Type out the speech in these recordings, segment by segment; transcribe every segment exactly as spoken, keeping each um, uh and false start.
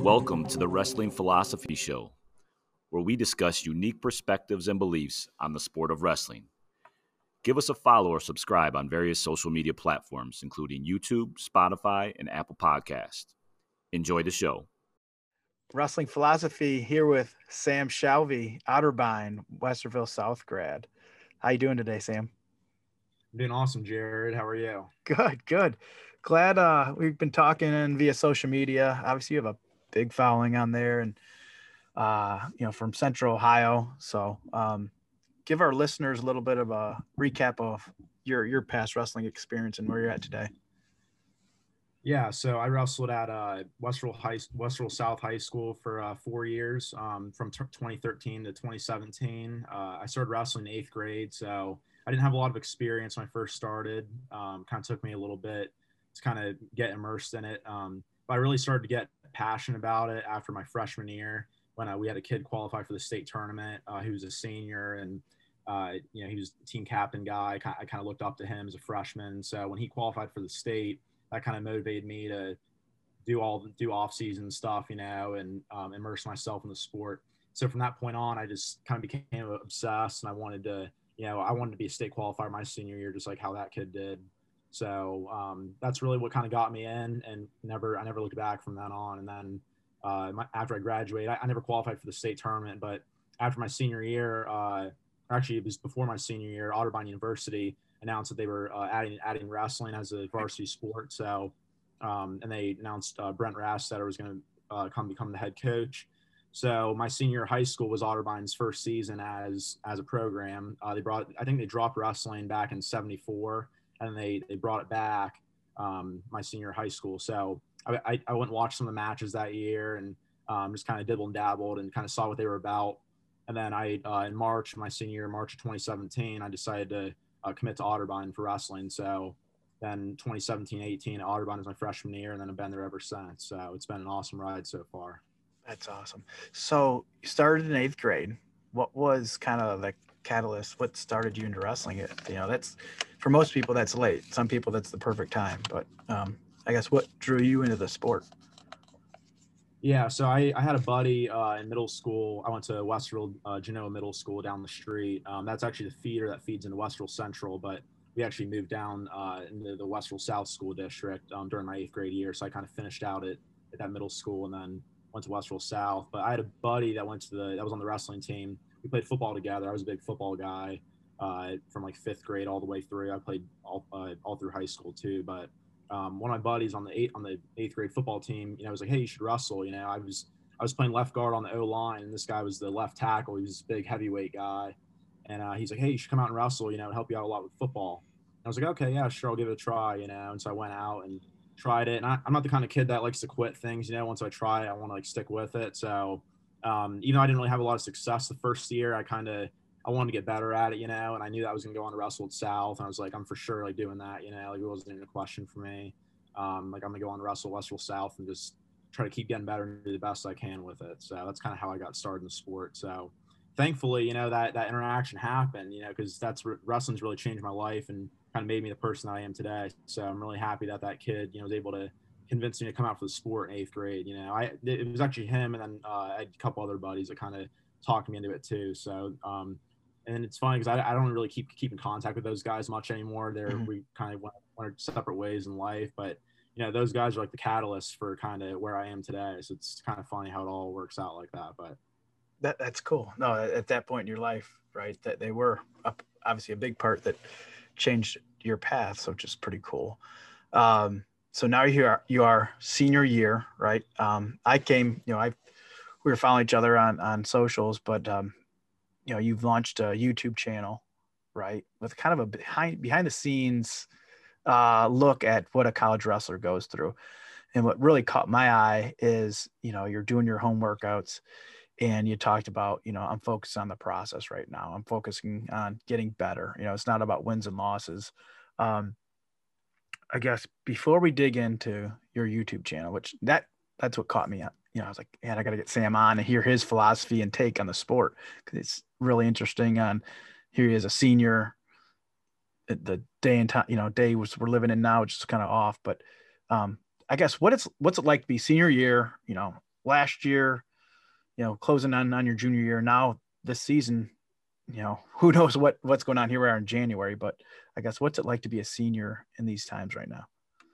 Welcome to the Wrestling Philosophy Show, where we discuss unique perspectives and beliefs on the sport of wrestling. Give us a follow or subscribe on various social media platforms, including YouTube, Spotify, and Apple Podcasts. Enjoy the show. Wrestling Philosophy here with Sam Shalvey, Otterbein, Westerville South grad. How you doing today, Sam? I'm doing awesome, Jared. How are you? Good, good. Glad uh, we've been talking via social media. Obviously, you have a big following on there, and uh, you know, from Central Ohio. So, um, give our listeners a little bit of a recap of your your past wrestling experience and where you're at today. Yeah, so I wrestled at uh, Westerville High, Westerville South High School for uh, four years, um, from t- twenty thirteen to twenty seventeen. Uh, I started wrestling in eighth grade, so I didn't have a lot of experience when I first started. Um, kind of took me a little bit to kind of get immersed in it. Um, but I really started to get passionate about it after my freshman year when uh, we had a kid qualify for the state tournament. Uh, he was a senior, and uh, you know, he was team captain guy. I kind of looked up to him as a freshman. So when he qualified for the state, that kind of motivated me to do all do off season stuff, you know, and um, immerse myself in the sport. So from that point on, I just kind of became obsessed, and I wanted to, you know, I wanted to be a state qualifier my senior year, just like how that kid did. So um, that's really what kind of got me in, and never, I never looked back from then on. And then uh, my, after I graduated, I, I never qualified for the state tournament, but after my senior year, uh, actually it was before my senior year, Otterbein University announced that they were uh, adding adding wrestling as a varsity sport. So, um, and they announced uh, Brent Rastetter was going to uh, come become the head coach. So my senior year of high school was Otterbein's first season as as a program. Uh, they brought, I think they dropped wrestling back in seventy-four, and they they brought it back um, my senior year of high school. So I, I, I went and watched some of the matches that year, and um, just kind of dibbled and dabbled and kind of saw what they were about. And then I uh, in March, my senior year, March of twenty seventeen, I decided to Uh, commit to Otterbein for wrestling. So then twenty seventeen eighteen, Otterbein is my freshman year, and then I've been there ever since. So it's been an awesome ride so far. That's awesome. So you started in eighth grade. What was kind of the catalyst? What started you into wrestling? It, you know, that's for most people that's late. Some people that's the perfect time. But um, I guess what drew you into the sport? Yeah, so I, I had a buddy uh, in middle school. I went to Westerville uh, Genoa Middle School down the street. Um, that's actually the feeder that feeds into Westerville Central, but we actually moved down uh, into the Westerville South School District um, during my eighth grade year. So I kind of finished out at, at that middle school and then went to Westerville South. But I had a buddy that went to the that was on the wrestling team. We played football together. I was a big football guy uh, from like fifth grade all the way through. I played all uh, all through high school too, but. Um, one of my buddies on the eight on the eighth grade football team, you know, was like, "Hey, you should wrestle." You know, I was I was playing left guard on the O line, and this guy was the left tackle. He was a big heavyweight guy, and uh, he's like, "Hey, you should come out and wrestle. You know, help you out a lot with football." And I was like, "Okay, yeah, sure, I'll give it a try." You know, and so I went out and tried it. And I, I'm not the kind of kid that likes to quit things. You know, once I try it, I want to like stick with it. So um, even though I didn't really have a lot of success the first year, I kind of I wanted to get better at it, you know, and I knew that I was going to go on to wrestle at South. And I was like, I'm for sure like doing that, you know, like it wasn't even a question for me. Um, like I'm gonna go on to wrestle Westerville South and just try to keep getting better and do the best I can with it. So that's kind of how I got started in the sport. So thankfully, you know, that, that interaction happened, you know, cause that's wrestling's really changed my life and kind of made me the person that I am today. So I'm really happy that that kid, you know, was able to convince me to come out for the sport in eighth grade. You know, I, it was actually him. And then uh, I had a couple other buddies that kind of talked me into it too. So, um, and it's funny because I, I don't really keep keep in contact with those guys much anymore. They're mm-hmm. we kind of went, went separate ways in life, but you know, those guys are like the catalyst for kind of where I am today. So it's kind of funny how it all works out like that. But that that's cool. No, at that point in your life, right, that they were a, obviously a big part that changed your path. So just pretty cool. Um, so now you are you are senior year, right? Um, I came, you know, I we were following each other on on socials, but um, you know, you've launched a YouTube channel, right, with kind of a behind behind the scenes uh, look at what a college wrestler goes through. And what really caught my eye is, you know, you're doing your home workouts and you talked about, you know, I'm focused on the process right now. I'm focusing on getting better. You know, it's not about wins and losses. Um, I guess before we dig into your YouTube channel, which that that's what caught me up. You know, I was like, man, I got to get Sam on and hear his philosophy and take on the sport. Cause it's really interesting on here he is a senior, the day and time, you know, day was we're living in now, which is kind of off, but um, I guess what it's, what's it like to be senior year, you know, last year, you know, closing on, on your junior year. Now this season, you know, who knows what, what's going on. Here we are in January, but I guess what's it like to be a senior in these times right now?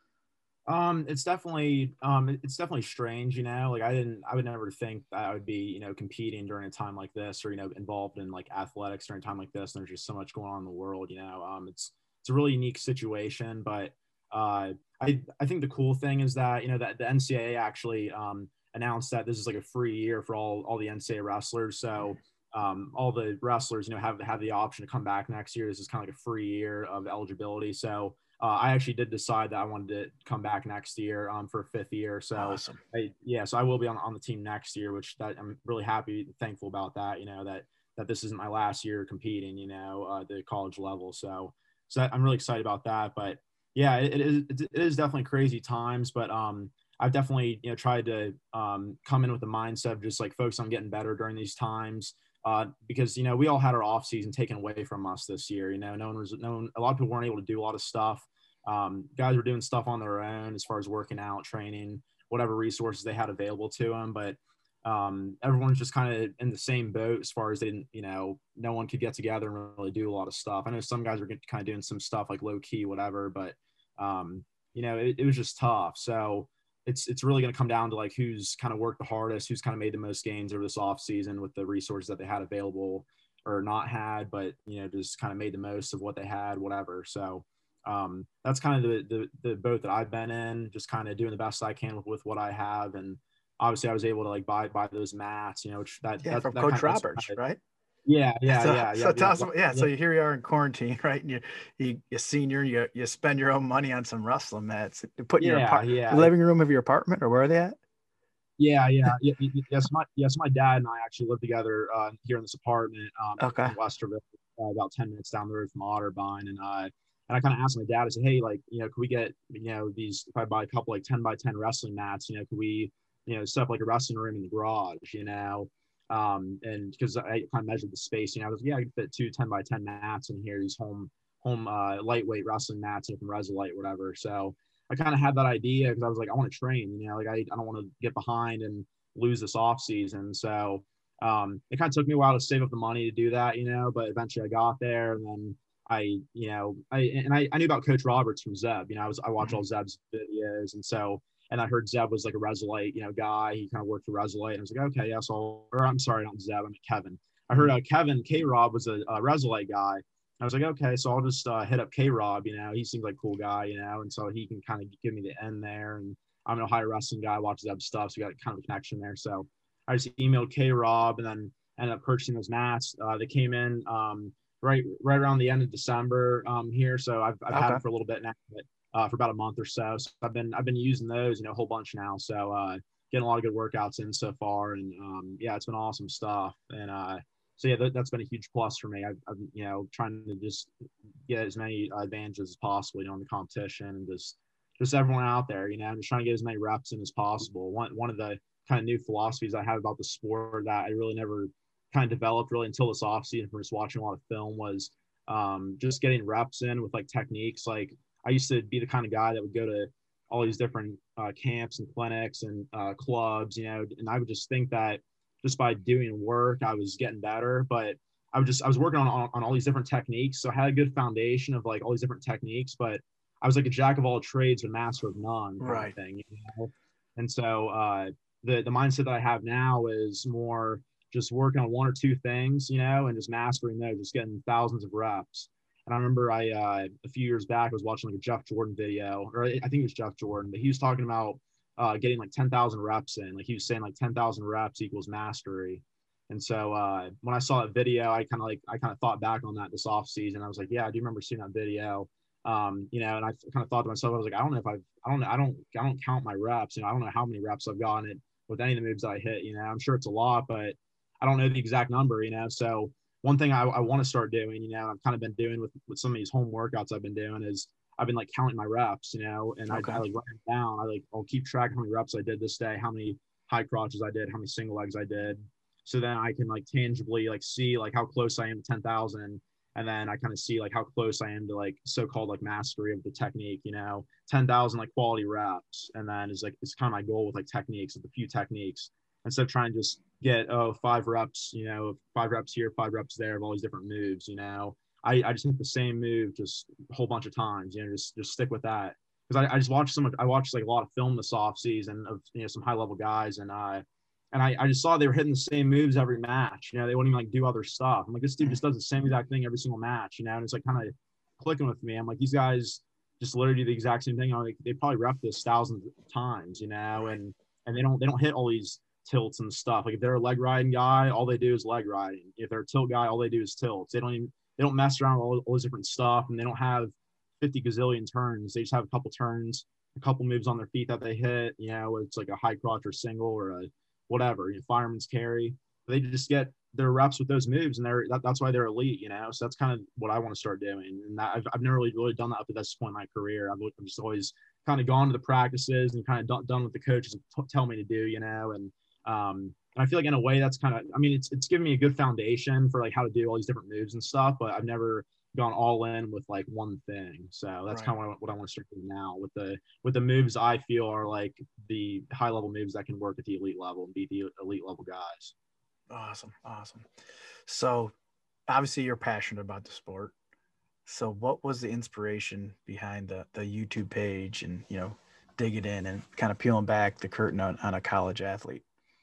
Um, it's definitely, um, it's definitely strange, you know, like I didn't, I would never think that I would be, you know, competing during a time like this, or, you know, involved in like athletics during a time like this. And there's just so much going on in the world, you know. Um, it's, it's a really unique situation, but, uh, I, I think the cool thing is that, you know, that the N C double A actually, um, announced that this is like a free year for all, all the N C double A wrestlers. So, um, all the wrestlers, you know, have, have the option to come back next year. This is kind of like a free year of eligibility. So, Uh, I actually did decide that I wanted to come back next year um, for a fifth year. So, awesome. I, yeah, so I will be on, on the team next year, which that, I'm really happy, thankful about that, you know, that, that this isn't my last year competing, you know, uh, the college level. So, so that, I'm really excited about that. But yeah, it, it is, it is definitely crazy times, but um, I've definitely, you know, tried to um, come in with the mindset of just like focus on getting better during these times. Uh, because, you know, we all had our off season taken away from us this year. You know, no one was, no one, a lot of people weren't able to do a lot of stuff. Um, guys were doing stuff on their own as far as working out, training, whatever resources they had available to them. But um, everyone's just kind of in the same boat as far as they didn't, you know, no one could get together and really do a lot of stuff. I know some guys were kind of doing some stuff like low key, whatever, but um, you know, it, it was just tough. So it's, it's really going to come down to like who's kind of worked the hardest, who's kind of made the most gains over this off season with the resources that they had available or not had, but, you know, just kind of made the most of what they had, whatever. So um, that's kind of the, the, the boat that I've been in, just kind of doing the best I can with, with what I have. And obviously I was able to like buy, buy those mats, you know, which that, yeah, that, from that Coach kind of, Roberts, kind of, right? Yeah. Yeah. So, yeah. so Yeah. tell yeah, us, yeah. yeah. So here you are in quarantine, right? And you, you, you're senior, you, you spend your own money on some wrestling mats. You put in your Yeah. apart- Yeah. living room of your apartment, or where are they at? Yeah, yeah, yeah. Yes, my yes, my dad and I actually live together uh, here in this apartment um, Okay. in Westerville, uh, about ten minutes down the road from Otterbein, and uh, and I kind of asked my dad. I said, hey, like, you know, could we get, you know, these? If I buy a couple like ten by ten wrestling mats, you know, could we, you know, set up like a wrestling room in the garage, you know, um, and because I kind of measured the space, you know, I was like, yeah, I could fit two ten by ten mats in here, these home home uh, lightweight wrestling mats, you know, from Resolite, whatever. So I kind of had that idea because I was like, I want to train, you know, like I, I don't want to get behind and lose this off season. So um, it kind of took me a while to save up the money to do that, you know, but eventually I got there, and then I, you know, I, and I, I knew about Coach Roberts from Zeb, you know, I was, I watched all Zeb's videos. And so, and I heard Zeb was like a Resolite, you know, guy. He kind of worked for Resolite, and I was like, okay, yeah. So, or I'm sorry, not Zeb, I mean Kevin. I heard uh, Kevin K-Rob was a, a Resolite guy. I was like, okay, so I'll just uh, hit up K-Rob, you know, he seems like a cool guy, you know, and so he can kind of give me the end there. And I'm an Ohio wrestling guy, watches Zeb stuff, so we got kind of a connection there. So I just emailed K-Rob and then ended up purchasing those mats. Uh, they came in um, right right around the end of December um, here, so I've, I've Okay. had them for a little bit now, but uh, for about a month or so. So I've been I've been using those, you know, a whole bunch now. So uh, getting a lot of good workouts in so far, and um, yeah, it's been awesome stuff. And uh, so yeah, that, that's been a huge plus for me. I've, I've you know trying to just get as many advantages as possible, you know, in the competition, and just just everyone out there, you know, I'm just trying to get as many reps in as possible. One one of the kind of new philosophies I have about the sport that I really never kind of developed really until this offseason from just watching a lot of film was um, just getting reps in with like techniques. Like I used to be the kind of guy that would go to all these different uh, camps and clinics and uh, clubs, you know, and I would just think that just by doing work, I was getting better. But I was just, I was working on, on, on all these different techniques. So I had a good foundation of like all these different techniques, but I was like a jack of all trades, a master of none kind Right. of thing, you know? And so uh, the, the mindset that I have now is more just working on one or two things, you know, and just mastering those, just getting thousands of reps. And I remember I, uh, a few years back, I was watching like a Jeff Jordan video, or I think it was Jeff Jordan, but he was talking about uh, getting like ten thousand reps in. Like he was saying like ten thousand reps equals mastery. And so uh, when I saw that video, I kind of like, I kind of thought back on that this off season. I was like, yeah, I do remember seeing that video. Um, you know, and I kind of thought to myself, I was like, I don't know if I've, I don't know, I don't, I don't count my reps. You know, I don't know how many reps I've gotten it with any of the moves that I hit. You know, I'm sure it's a lot, but I don't know the exact number. You know, so one thing I, I want to start doing, you know, I've kind of been doing with with some of these home workouts I've been doing is I've been like counting my reps. You know, and Okay. I, I like write them down. I like I'll keep track of how many reps I did this day, how many high crotches I did, how many single legs I did, so then I can like tangibly like see like how close I am to ten thousand. And then I kind of see like how close I am to like so-called like mastery of the technique, you know, ten thousand like quality reps. And then is like, it's kind of my goal with like techniques, with a few techniques. instead of trying to just get, oh, five reps, you know, five reps here, five reps there of all these different moves, you know. I, I just hit the same move just a whole bunch of times, you know, just just stick with that. Because I, I just watched some, I watched like a lot of film this off season of, you know, some high level guys, and I, and I, I just saw they were hitting the same moves every match. You know, they wouldn't even like do other stuff. I'm like, this dude just does the same exact thing every single match, you know, and it's like kind of clicking with me. I'm like, these guys just literally do the exact same thing. I'm like, they probably rep this thousands of times, you know, and and they don't they don't hit all these tilts and stuff. Like if they're a leg riding guy, all they do is leg riding. If they're a tilt guy, all they do is tilts. They don't even they don't mess around with all, all this different stuff, and they don't have fifty gazillion turns. They just have a couple turns, a couple moves on their feet that they hit, you know, it's like a high crotch or single or a whatever, you know, fireman's carry. They just get their reps with those moves, and they're that, that's why they're elite, you know. So that's kind of what I want to start doing, and that, I've, I've never really, really done that up to this point in my career. I've, I've just always kind of gone to the practices and kind of done, done what the coaches t- tell me to do, you know. And um, and I feel like in a way that's kind of, I mean, it's it's given me a good foundation for like how to do all these different moves and stuff, but I've never gone all in with like one thing. So that's right. kind of what I, what I want to start doing now with the with the moves I feel are like the high level moves that can work at the elite level and beat the elite level guys. Awesome. Awesome. So obviously you're passionate about the sport. So what was the inspiration behind the, the YouTube page and, you know, digging in and kind of peeling back the curtain on, on a college athlete?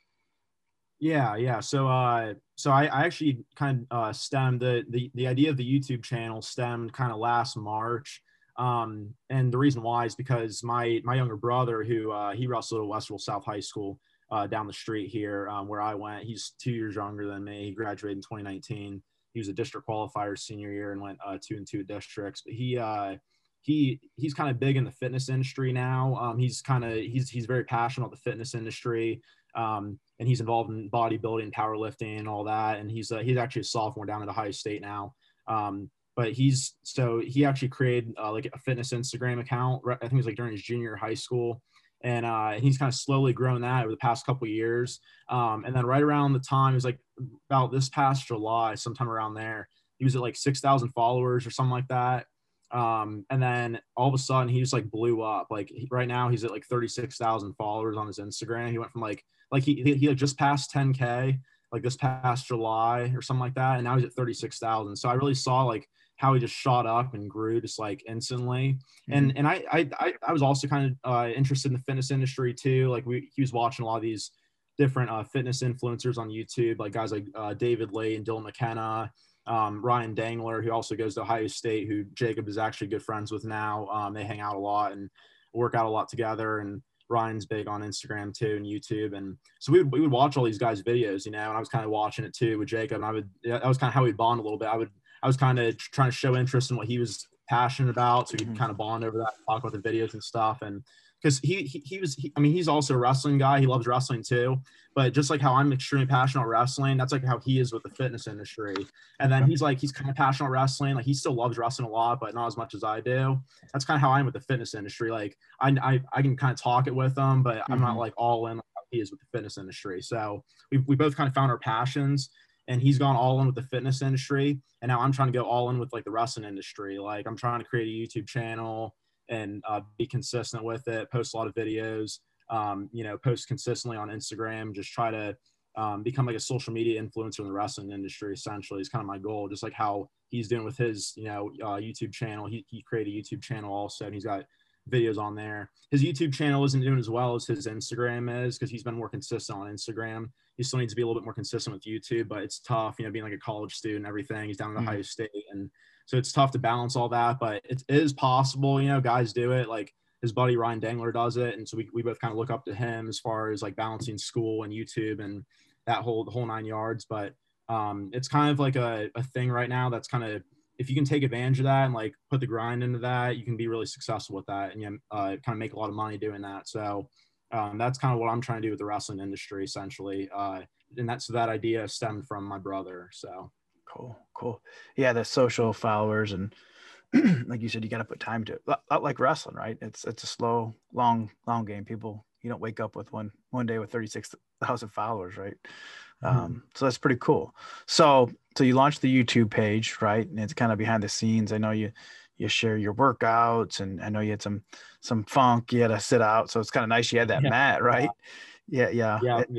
Yeah, yeah. So, uh, so I, I actually kind of uh, stemmed the, the the idea of the YouTube channel stemmed kind of last March, um, and the reason why is because my my younger brother, who uh, he wrestled at Westerville South High School uh, down the street here, um, where I went. He's two years younger than me. He graduated in twenty nineteen. He was a district qualifier senior year and went uh, two and two districts. But he uh, he he's kind of big in the fitness industry now. Um, he's kind of he's he's very passionate about the fitness industry. Um, and he's involved in bodybuilding, powerlifting, and all that. And he's uh, he's actually a sophomore down at Ohio State now. Um, but he's so he actually created uh, like a fitness Instagram account. I think it was like during his junior year of high school, and uh, he's kind of slowly grown that over the past couple of years. Um, and then right around the time, it was like about this past July, sometime around there, he was at like six thousand followers or something like that. Um, and then all of a sudden he just like blew up. Like he, right now he's at like thirty-six thousand followers on his Instagram. He went from like, like he, he, he had just passed ten K like this past July or something like that. And now he's at thirty-six thousand. So I really saw like how he just shot up and grew just like instantly. Mm-hmm. And, and I, I, I was also kind of uh, interested in the fitness industry too. Like we, he was watching a lot of these different uh, fitness influencers on YouTube, like guys like uh, David Lee and Dylan McKenna. Um, Ryan Dangler, who also goes to Ohio State, who Jacob is actually good friends with now. Um, they hang out a lot and work out a lot together. And Ryan's big on Instagram too and YouTube. And so we would, we would watch all these guys' videos, you know, and I was kind of watching it too with Jacob. And I would, that was kind of how we bond a little bit. I would, I was kind of trying to show interest in what he was passionate about. So we could kind of bond over that, talk about the videos and stuff. And because he, he he was he, I mean he's also a wrestling guy. He loves wrestling too, but just like how I'm extremely passionate about wrestling, that's like how he is with the fitness industry. And then he's like he's kind of passionate about wrestling. Like he still loves wrestling a lot, but not as much as I do. That's kind of how I am with the fitness industry. Like I I, I can kind of talk it with him, but I'm mm-hmm. not like all in like how he is with the fitness industry. So we we both kind of found our passions. And he's gone all in with the fitness industry, and now I'm trying to go all in with like the wrestling industry. Like I'm trying to create a YouTube channel and uh, be consistent with it, post a lot of videos, um, you know, post consistently on Instagram, just try to um, become like a social media influencer in the wrestling industry, essentially is kind of my goal, just like how he's doing with his, you know, uh, YouTube channel. He, he created a YouTube channel also, and he's got videos on there. His YouTube channel isn't doing as well as his Instagram is because he's been more consistent on Instagram. He still needs to be a little bit more consistent with YouTube, but it's tough, you know, being like a college student and everything. He's down at Ohio mm-hmm. State, and so it's tough to balance all that, but it is possible, you know, guys do it. Like his buddy Ryan Dangler does it. And so we, we both kind of look up to him as far as like balancing school and YouTube and that whole, the whole nine yards. But um, it's kind of like a, a thing right now that's kind of, if you can take advantage of that and like put the grind into that, you can be really successful with that and you know, uh, kind of make a lot of money doing that. So um, that's kind of what I'm trying to do with the wrestling industry essentially. Uh, and that's that idea stemmed from my brother. So. Cool. Cool. Yeah. The social followers and like you said, you got to put time to it. Not like wrestling, right? It's, it's a slow, long, long game. People, you don't wake up with one, one day with thirty-six thousand followers. Right. Mm-hmm. Um, so that's pretty cool. So, so you launched the YouTube page, right? And it's kind of behind the scenes. I know you, you share your workouts, and I know you had some, some funk, you had to sit out. So it's kind of nice. You had that yeah. mat, right? Yeah. Yeah. Yeah. Yeah.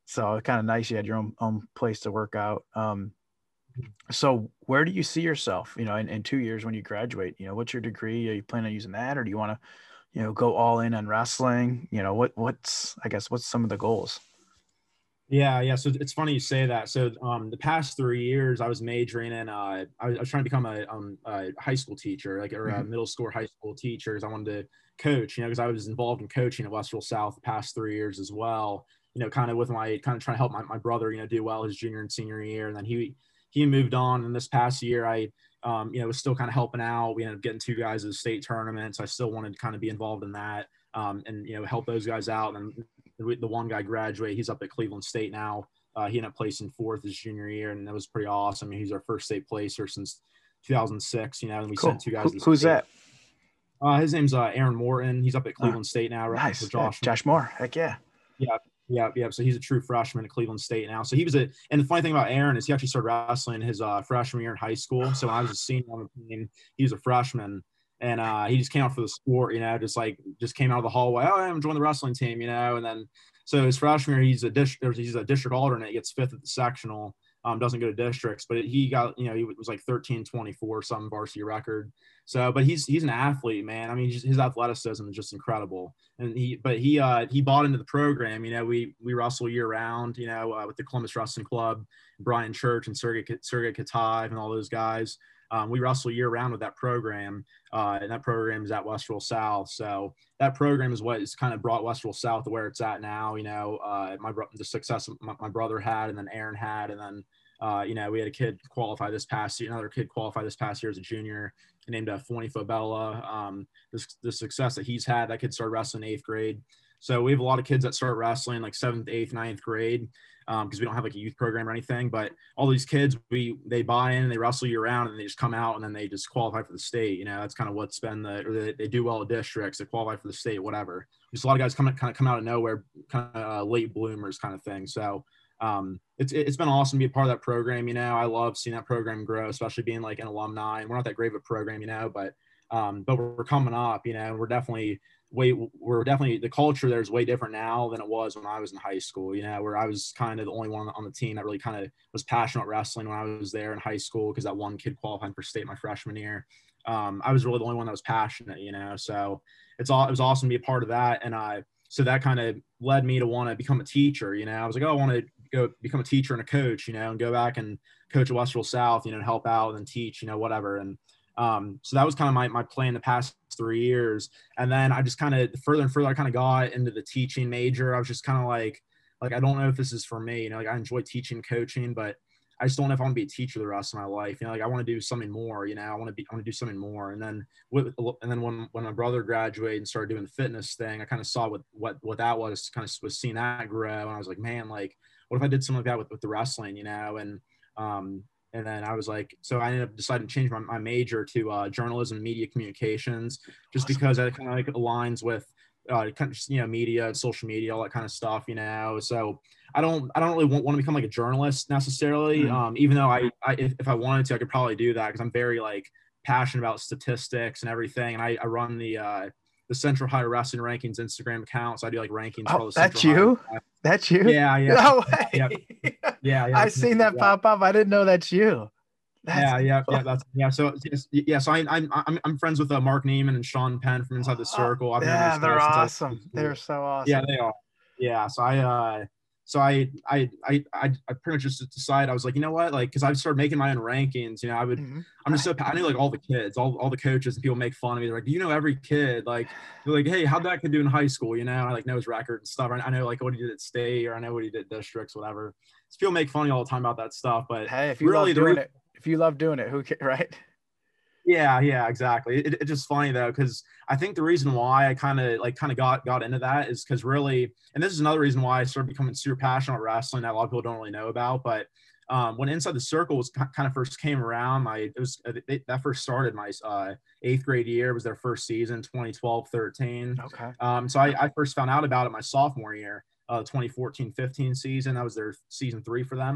So kind of nice. You had your own, own place to work out. Um, so where do you see yourself, you know, in, in two years when you graduate? You know, what's your degree? Are you planning on using that, or do you want to, you know, go all in on wrestling? You know, what, what's, I guess, what's some of the goals? Yeah, yeah. So it's funny you say that. So um, the past three years, I was majoring in. Uh, I, was, I was trying to become a, um, a high school teacher, like or a Mm-hmm. middle school, or high school teacher, because I wanted to coach. You know, because I was involved in coaching at Westfield South the past three years as well. You know, kind of with my kind of trying to help my, my brother, you know, do well his junior and senior year, and then he he moved on. And this past year, I um, you know, was still kind of helping out. We ended up getting two guys at the state tournament, so I still wanted to kind of be involved in that. Um, and you know, help those guys out. And the, the one guy graduated. He's up at Cleveland State now. Uh, he ended up placing fourth his junior year, and that was pretty awesome. He's our first state placer since two thousand six. You know, and we Cool. sent two guys. Who, who's state. that? Uh, his name's uh, Aaron Morton. He's up at Cleveland uh, State now, right? Nice. For Josh. Yeah, Josh Moore. Heck yeah. Yeah, yeah, yeah. So he's a true freshman at Cleveland State now. So he was a, and the funny thing about Aaron is he actually started wrestling his uh, freshman year in high school. So when I was a senior on the team, he was a freshman. And uh, he just came out for the sport, you know, just like just came out of the hallway. Oh, I'm joining the wrestling team, you know. And then so his freshman year, he's a dish, he's a district alternate. He gets fifth at the sectional. Um, doesn't go to districts, but he got, you know, he was like thirteen twenty-four, some varsity record. So, but he's he's an athlete, man. I mean, just, his athleticism is just incredible. And he, but he uh, he bought into the program. You know, we we wrestle year round. You know, uh, with the Columbus Wrestling Club, Brian Church and Sergey Sergey Kataev and all those guys. Um, we wrestle year round with that program, uh, and that program is at Westfield South. So that program is what has kind of brought Westfield South to where it's at now. You know, uh, my the success my, my brother had, and then Aaron had, and then uh, you know we had a kid qualify this past year, another kid qualify this past year as a junior, named uh, Foni Fabella. Um, this the success that he's had, that kid started wrestling in eighth grade. So we have a lot of kids that start wrestling like seventh, eighth, ninth grade. Because um, we don't have like a youth program or anything, but all these kids, we they buy in, they wrestle year round, and they just come out and then they just qualify for the state. You know, that's kind of what's been the, or they, they do well at districts, they qualify for the state, whatever. Just a lot of guys come kind of come out of nowhere, kind of uh, late bloomers kind of thing. So um, it's it's been awesome to be a part of that program. You know, I love seeing that program grow, especially being like an alumni. And we're not that great of a program, you know, but um, but we're coming up. You know, we're definitely. Way we're definitely the culture there is way different now than it was when I was in high school, you know, where I was kind of the only one on the team that really kind of was passionate about wrestling when I was there in high school, because that one kid qualifying for state my freshman year. Um, I was really the only one that was passionate, you know, so it's all it was awesome to be a part of that. And I so that kind of led me to want to become a teacher, you know. I was like, oh, I want to go become a teacher and a coach, you know, and go back and coach at Westfield South, you know, and help out and then teach, you know, whatever. And Um, so that was kind of my, my plan the past three years. And then I just kind of further and further, I kind of got into the teaching major. I was just kind of like, like, I don't know if this is for me, you know, like I enjoy teaching, coaching, but I just don't know if I want to be a teacher the rest of my life. You know, like I want to do something more, you know, I want to be, I want to do something more. And then, with, and then when, when my brother graduated and started doing the fitness thing, I kind of saw what, what, what that was, kind of was seeing that grow. And I was like, man, like, what if I did something like that with, with the wrestling, you know? And, um, And then I was like, so I ended up deciding to change my, my major to uh, journalism and media communications, just awesome. Because that kind of like aligns with, uh, kind of just, you know, media, social media, all that kind of stuff, you know. So I don't, I don't really want, want to become like a journalist necessarily. Mm-hmm. Um, even though I, I, if, if I wanted to, I could probably do that because I'm very like passionate about statistics and everything. And I, I run the, uh, the Central High Wrestling Rankings Instagram account. So I do like rankings. Oh, for all the that's Central you? High. That's you? Yeah, yeah. No way. Yeah, yeah. yeah I seen that yeah. pop up. I didn't know that's you. That's yeah, yeah, cool. yeah. That's yeah. So yeah, so I, I'm I'm I'm friends with uh, Mark Neiman and Sean Penn from Inside the Circle. I've yeah, they're awesome. They're so awesome. Yeah, they are. Yeah. So I uh, so I I I I pretty much just decided I was like, you know what, like, because I started making my own rankings. You know, I would mm-hmm. I'm just so I knew like all the kids, all all the coaches, and people make fun of me. They're like, do you know every kid? Like, they're like, hey, how'd that kid do in high school? You know, I like know his record and stuff. I know like what he did at state, or I know what he did at districts, whatever. So people make fun of me all the time about that stuff, but hey, if you really love doing re- it. If you love doing it, who can, right? Yeah, yeah, exactly. It, it's just funny though, because I think the reason why I kind of like kind of got got into that is because really, and this is another reason why I started becoming super passionate about wrestling that a lot of people don't really know about. But um, when Inside the Circle was kind of first came around, my it was it, that first started my uh, eighth grade year was their first season, twenty twelve thirteen. Okay. Um, so I, I first found out about it my sophomore year. Uh, twenty fourteen fifteen season. That was their season three for them, for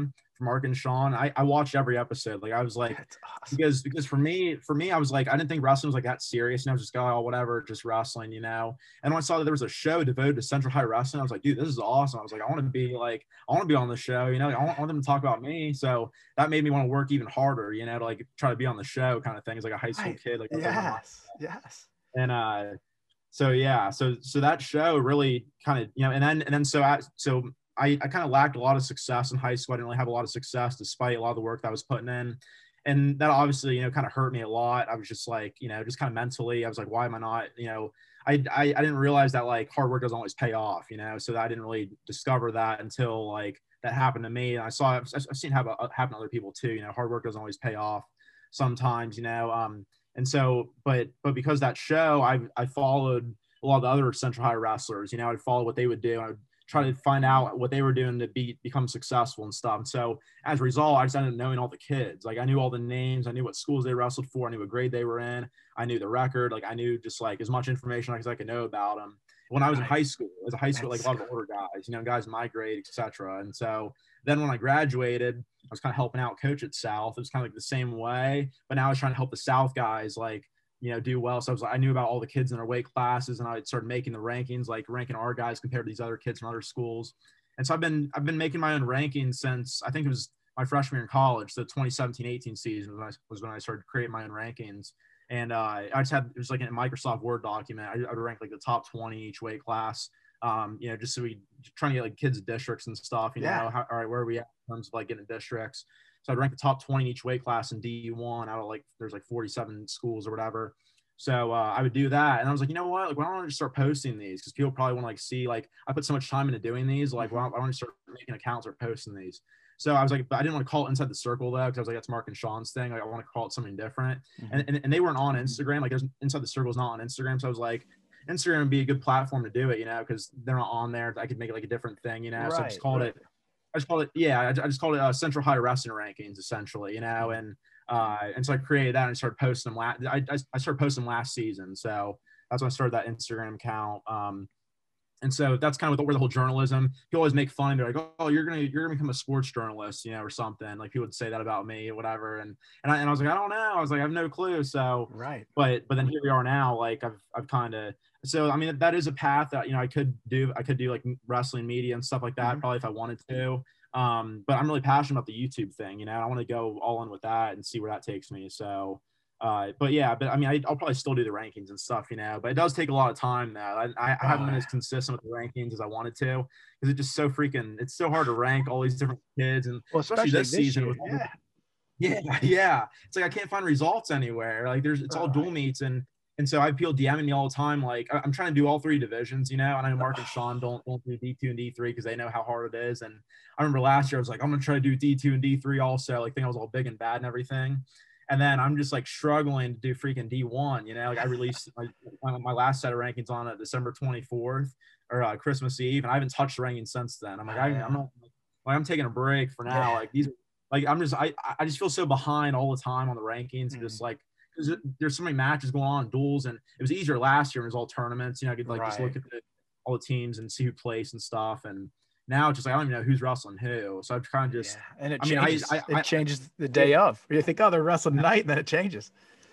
for Mark and Sean. I, I watched every episode. Like I was like, awesome. because because for me, for me, I was like, I didn't think wrestling was like that serious. And I was just going, oh, whatever, just wrestling, you know. And when I saw that there was a show devoted to Central High Wrestling, I was like, dude, this is awesome. I was like, I want to be like, I want to be on the show, you know. I want, I want them to talk about me. So that made me want to work even harder, you know, to like try to be on the show, kind of thing. As like a high school kid, like yes, yes. And uh, so yeah, so so that show really kind of, you know, and then and then so I so. I, I kind of lacked a lot of success in high school. I didn't really have a lot of success despite a lot of the work that I was putting in. And that obviously, you know, kind of hurt me a lot. I was just like, you know, just kind of mentally, I was like, why am I not, you know, I, I, I didn't realize that like hard work doesn't always pay off, you know? So I didn't really discover that until like that happened to me. And I saw, I've, I've seen it happen, happen to other people too, you know, hard work doesn't always pay off sometimes, you know? Um, and so, but, but because that show, I, I followed a lot of the other Central High wrestlers, you know, I'd follow what they would do. I would try to find out what they were doing to be become successful and stuff. And so as a result, I just ended up knowing all the kids. Like I knew all the names, I knew what schools they wrestled for, I knew what grade they were in, I knew the record, like I knew just like as much information as I could know about them. When I was in high school, as a high school, like a lot of the older guys, you know, guys my grade, et cetera. And so then when I graduated, I was kind of helping out coach at South. It was kind of like the same way, but now I was trying to help the South guys like, you know, do well. So I was like, I knew about all the kids in their weight classes, and I started making the rankings, like ranking our guys compared to these other kids from other schools. And so I've been, I've been making my own rankings since I think it was my freshman year in college. The twenty seventeen eighteen season was when I, was when I started creating my own rankings. And uh, I just had, it was like in a Microsoft Word document. I, I would rank like the top twenty each weight class. Um, you know, just so we trying to get like kids districts and stuff, you yeah. know, how, all right, where are we at in terms of like getting districts? So I'd rank the top twenty each weight class in D one out of like, there's like forty-seven schools or whatever. So uh, I would do that. And I was like, you know what, like, why don't I just start posting these? Because people probably want to like see, like, I put so much time into doing these. Like, why don't, why don't I start making accounts or posting these? So I was like, but I didn't want to call it Inside the Circle though, because I was like, that's Mark and Sean's thing. Like, I want to call it something different. Mm-hmm. And, and and they weren't on Instagram. Like, there's Inside the Circle is not on Instagram. So I was like, Instagram would be a good platform to do it, you know, because they're not on there. I could make it like a different thing, you know. Right, so I just called right. it. I just called it, yeah, I, I just called it uh, Central High Wrestling Rankings, essentially, you know, and uh, and so I created that and started posting them. Last, I, I started posting them last season, so that's when I started that Instagram account. Um, and so that's kind of where the whole journalism. People always make fun. They're like, "Oh, you're gonna you're gonna become a sports journalist, you know, or something." Like people would say that about me or whatever. And and I, and I was like, I don't know. I was like, I have no clue. So right. But but then here we are now. Like I've I've kind of. So I mean that is a path that, you know, I could do. I could do like wrestling media and stuff like that, mm-hmm. probably if I wanted to. Um, but I'm really passionate about the YouTube thing. You know, I want to go all in with that and see where that takes me. So, uh, but yeah, but I mean, I, I'll probably still do the rankings and stuff, you know. But it does take a lot of time now. I, I, I haven't been as consistent with the rankings as I wanted to because it's just so freaking. It's so hard to rank all these different kids, and well, especially, especially this, this season. With, yeah. yeah, yeah. It's like I can't find results anywhere. Like there's, it's all dual meets and. And so I have people DMing me all the time. Like I'm trying to do all three divisions, you know, and I know Mark and Sean don't, don't do D two and D three because they know how hard it is. And I remember last year I was like, I'm going to try to do D two and D three also, like think I was all big and bad and everything. And then I'm just like struggling to do freaking D one, you know, like I released my, my last set of rankings on uh, December twenty-fourth or uh, Christmas Eve. And I haven't touched the rankings since then. I'm like, I, I'm not like, I'm taking a break for now. Yeah. Like these, like, I'm just, I, I just feel so behind all the time on the rankings mm-hmm. and just like, because there's so many matches going on, duels, and it was easier last year. It was all tournaments, you know. I could like right. just look at the, all the teams and see who plays and stuff. And now it's just like I don't even know who's wrestling who. So I've kind of just, yeah. and it I changes. mean, I, I, it changes the day yeah. of. You think, oh, they're wrestling tonight, and then it changes.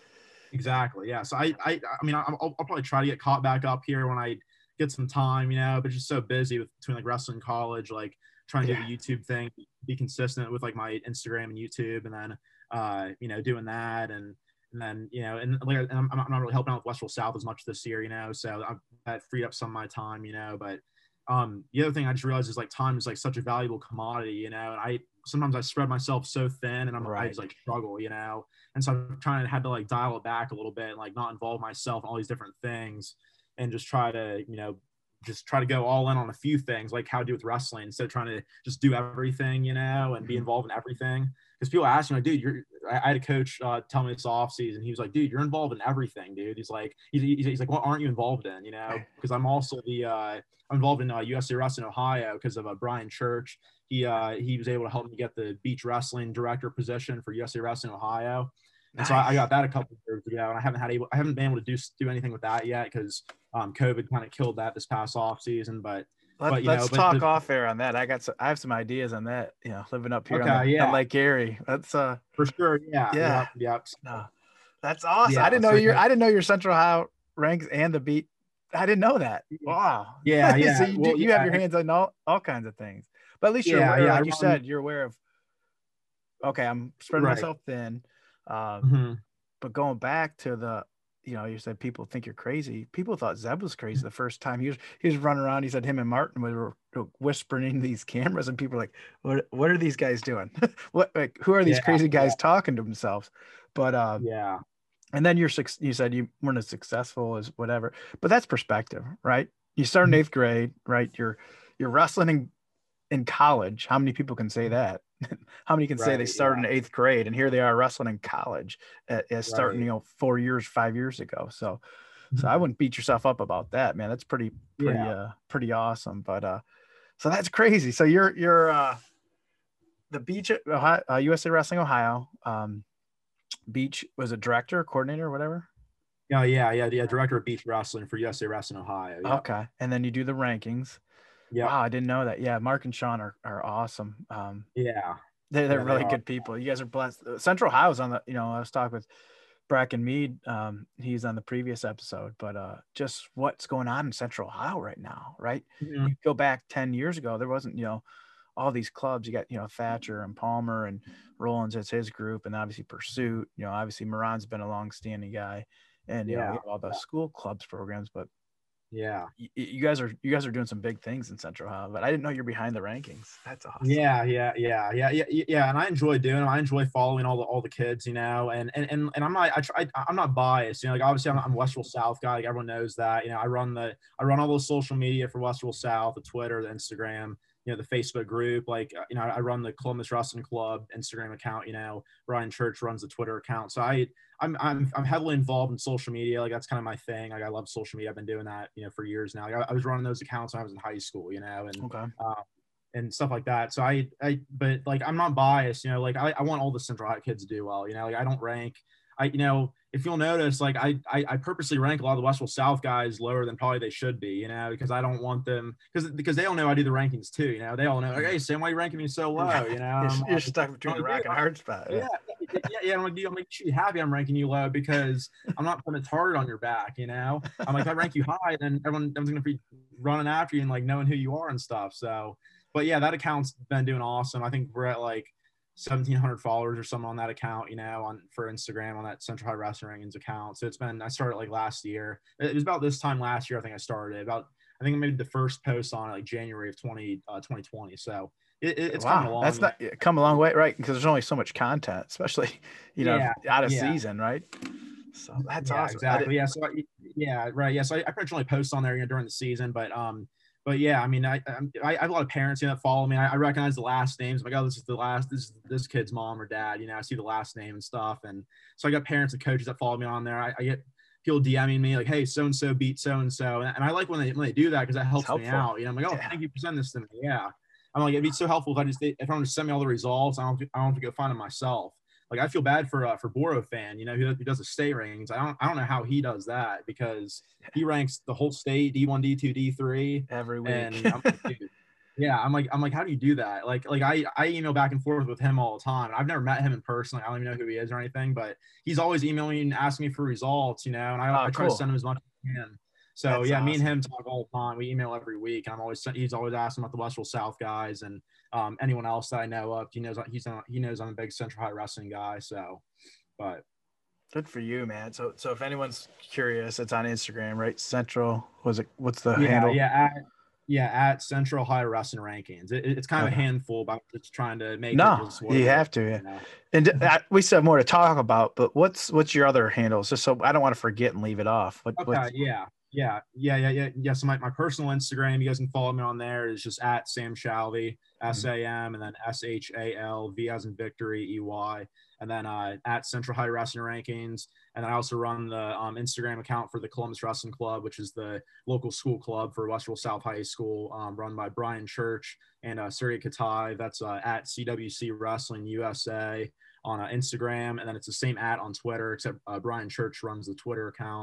Exactly. Yeah. So I, I, I mean, I'll, I'll probably try to get caught back up here when I get some time, you know. But just so busy with between like wrestling, college, like trying to yeah. do the YouTube thing, be consistent with like my Instagram and YouTube, and then, uh, you know, doing that and. And then, you know, and, like, and I'm, I'm not really helping out with Westfield South as much this year, you know, so I've had freed up some of my time, you know, but um, the other thing I just realized is like time is like such a valuable commodity, you know, and I, sometimes I spread myself so thin and I'm right. I just like struggle, you know, and so I'm trying to have to like dial it back a little bit and like not involve myself in all these different things and just try to, you know, just try to go all in on a few things, like how to do with wrestling instead of trying to just do everything, you know, and be involved in everything. Because people ask me, like, dude, you're, I had a coach uh, tell me this off season. He was like, dude, you're involved in everything, dude. He's like, he's, he's like, what aren't you involved in, you know? Because I'm also the, uh, I'm involved in uh, U S A Wrestling Ohio because of uh, Brian Church. He, uh, he was able to help me get the beach wrestling director position for U S A Wrestling Ohio. And nice. So I, I got that a couple of years ago, and I haven't had able, I haven't been able to do do anything with that yet because um, COVID kind of killed that this past off season. But Let, but you let's know, but, talk but off air on that. I got some, I have some ideas on that. You know, living up here okay, on, the, yeah, on Lake Erie. That's uh, for sure. Yeah, yeah, yep, yep. no, that's awesome. I Yeah, didn't know so your, yeah, I didn't know your Central Ohio ranks and the beat. I didn't know that. Wow. yeah, So yeah. you do, Well, you have yeah, your and- hands on all, all kinds of things. But at least you're yeah, aware, yeah. I like you run said, you're aware of. Okay, I'm spreading right. myself thin. Um, hmm but going back to the, you know, you said people think you're crazy. People thought Zeb was crazy the first time he was he was running around. He said him and Martin were whispering in these cameras, and people were like, "What? What are these guys doing? What? Like, who are these Yeah, crazy guys yeah, talking to themselves?" But uh, yeah. and then you're six. You said you weren't as successful as whatever, but that's perspective, right? You start in Mhm. eighth grade, right? You're you're wrestling in in college. How many people can say that? How many can say they Right. started Yeah. in eighth grade and here they are wrestling in college at, at starting, Right. you know, four years, five years ago. So, so I Mhm. wouldn't beat yourself up about that, man. That's pretty, pretty, Yeah. uh, pretty awesome. But, uh, so that's crazy. So you're, you're, uh, the Beach at Ohio, uh, U S A Wrestling Ohio, um, Beach was a director, coordinator, whatever. Yeah. Yeah. Yeah. Yeah. Director of beach wrestling for U S A Wrestling Ohio. Yep. Okay. And then you do the rankings. Yep. Wow. I didn't know that. Yeah. Mark and Sean are, are awesome. Um, Yeah. They're, they're Yeah. They really are. good people. You guys are blessed. Central Ohio's on the, you know, I was talking with Bracken Mead. Um, he's on the previous episode, but uh, just what's going on in Central Ohio right now, right? Mhm. You go back ten years ago, there wasn't, you know, all these clubs. You got, you know, Thatcher and Palmer and Rollins as his group, and obviously Pursuit. You know, obviously Moran's been a long-standing guy, and you know, we Yeah. have all the school clubs programs, but Yeah. you, you guys are you guys are doing some big things in Central Ohio. But I didn't know you're behind the rankings. That's awesome. Yeah, yeah, yeah, yeah, yeah, yeah, and I enjoy doing them. I enjoy following all the all the kids, you know, and and and, and I'm not I try I'm not biased, you know. Like obviously I'm, I'm a Westfield South guy. Like everyone knows that, you know. I run the I run all those social media for Westfield South, the Twitter, the Instagram, you know, the Facebook group. Like you know, I run the Columbus Wrestling Club Instagram account. You know, Brian Church runs the Twitter account. So I I'm I'm I'm heavily involved in social media. Like that's kind of my thing. Like I love social media. I've been doing that, you know, for years now. Like, I, I was running those accounts when I was in high school, you know, and Okay. uh, and stuff like that. So I, I, but like, I'm not biased, you know, like I, I want all the Central Ohio kids to do well, you know, like I don't rank, I, you know, if you'll notice, like I, I, I purposely rank a lot of the Westfield South guys lower than probably they should be, you know, because I don't want them, because, because they all know I do the rankings too, you know, they all know, like, hey, Sam, why are you ranking me so low, you know? you're, I'm you're like, stuck between a rock and a hard spot. yeah, yeah, yeah, yeah. I'm like, I'm like, you should be happy I'm ranking you low because I'm not putting a target on your back, you know. I'm like, if I rank you high, then everyone, everyone's gonna be running after you and like knowing who you are and stuff. So, but yeah, that account's been doing awesome. I think we're at like seventeen hundred followers or something on that account, you know, on for Instagram on that Central High Wrestling Rankings account. So it's been, I started like last year. It was about this time last year. I think I started about, I think I made the first post on it like January of twenty, uh, twenty twenty. So it, it, it's Wow, coming along. that's not come a long way, right? Because there's only so much content, especially you know Yeah, out of yeah. season, right? So that's Yeah, awesome. exactly. Yeah. So I, yeah, right. Yeah. So I, I pretty much only post on there, you know, during the season, but um, but yeah, I mean, I I, I have a lot of parents, you know, that follow me. I, I recognize the last names. I'm like, oh, this is the last. This is this kid's mom or dad. You know, I see the last name and stuff, and so I got parents and coaches that follow me on there. I, I get people DMing me like, hey, so and so beat so and so, and I like when they when they do that because that helps me out. You know, I'm like, oh, Yeah. thank you for sending this to me. Yeah. I'm like, it'd be so helpful if I just if I don't just send me all the results. I don't have to, I don't have to go find them myself. Like I feel bad for uh, for Boro fan, you know, who, who does the state rankings. I don't I don't know how he does that because he ranks the whole state D one, D two, D three Every week. and I'm like, dude, yeah, I'm like I'm like, how do you do that? Like like I I email back and forth with him all the time. I've never met him in person. Like, I don't even know who he is or anything, but he's always emailing me and asking me for results, you know, and I, Oh, I try cool. to send him as much as I can. So That's yeah, me and awesome. him talk all the time. We email every week, and I'm always he's always asking about the Westfield South guys and um, anyone else that I know of. He knows he's on, he knows I'm a big Central High Wrestling guy. So, but Good for you, man. So so if anyone's curious, it's on Instagram, right? Central was it? What's the yeah, handle? yeah, at, yeah, at Central High Wrestling Rankings. It, it's kind of Okay. a handful, but I'm just trying to make No, it just what you it have is, to. Yeah. you know? And uh, we still have more to talk about, but what's what's your other handles? Just so I don't want to forget and leave it off. What, Okay, what's, yeah, yeah, yeah, yeah, yeah. Yeah, so my, my personal Instagram, you guys can follow me on there, is just at Sam Shalvey, S A M, and then S H A L V as in victory, E Y, and then uh, at Central High Wrestling Rankings. And I also run the um, Instagram account for the Columbus Wrestling Club, which is the local school club for Westfield South High School, um, run by Brian Church and uh, Sergey Katai. That's uh, at C W C Wrestling U S A on uh, Instagram. And then it's the same at on Twitter, except uh, Brian Church runs the Twitter account.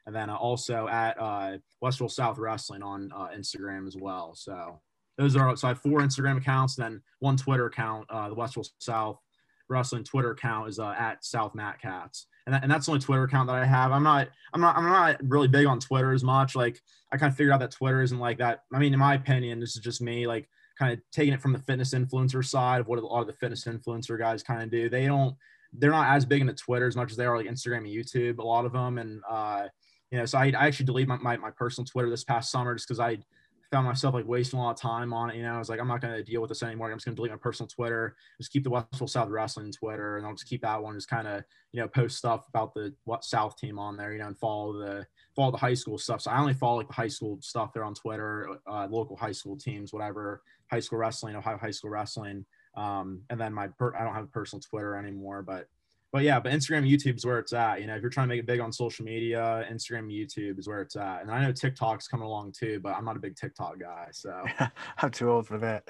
and then uh, also at uh, Westerville South Wrestling on uh, Instagram as well. So those are, so I have four Instagram accounts, then one Twitter account. Uh, the Westerville South Wrestling Twitter account is uh, at South Matt Cats, and that, and that's the only Twitter account that I have. I'm not, I'm not, I'm not really big on Twitter as much. Like I kind of figured out that Twitter isn't like that. I mean, in my opinion, this is just me, like kind of taking it from the fitness influencer side of what a lot of the fitness influencer guys kind of do. They don't, they're not as big into Twitter as much as they are like Instagram and YouTube, a lot of them. And, uh, you know, so I, I actually deleted my, my, my personal Twitter this past summer just because I found myself like wasting a lot of time on it. You know, I was like, I'm not going to deal with this anymore. I'm just going to delete my personal Twitter, just keep the Westerville South Wrestling Twitter, and I'll just keep that one, just kind of, you know, post stuff about the what South team on there, you know, and follow the, follow the high school stuff. So I only follow like the high school stuff there on Twitter, uh, local high school teams, whatever, high school wrestling, Ohio high school wrestling. Um, and then my, per- I don't have a personal Twitter anymore, but But yeah, but Instagram and YouTube is where it's at. You know, if you're trying to make it big on social media, Instagram and YouTube is where it's at. And I know TikTok's coming along too, but I'm not a big TikTok guy. So I'm too old for that.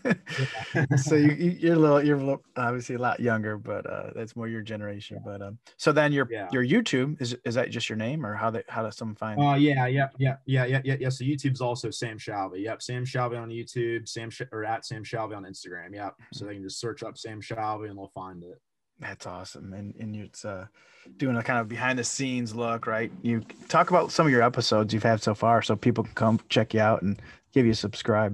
So you, you- you're a little, you're a little, obviously a lot younger, but uh, that's more your generation. But um, so then your yeah. your YouTube is is that just your name, or how they how does someone find? Uh, yeah, yeah, yeah, yeah, yeah, yeah, yeah. So YouTube's also Sam Shalvey. Yep, Sam Shalvey on YouTube, Sam Sh- or at Sam Shalvey on Instagram. Yep. So they can just search up Sam Shalvey and they'll find it. That's awesome. And and it's uh, doing a kind of behind the scenes look, right? You talk about some of your episodes you've had so far, so people can come check you out and give you a subscribe.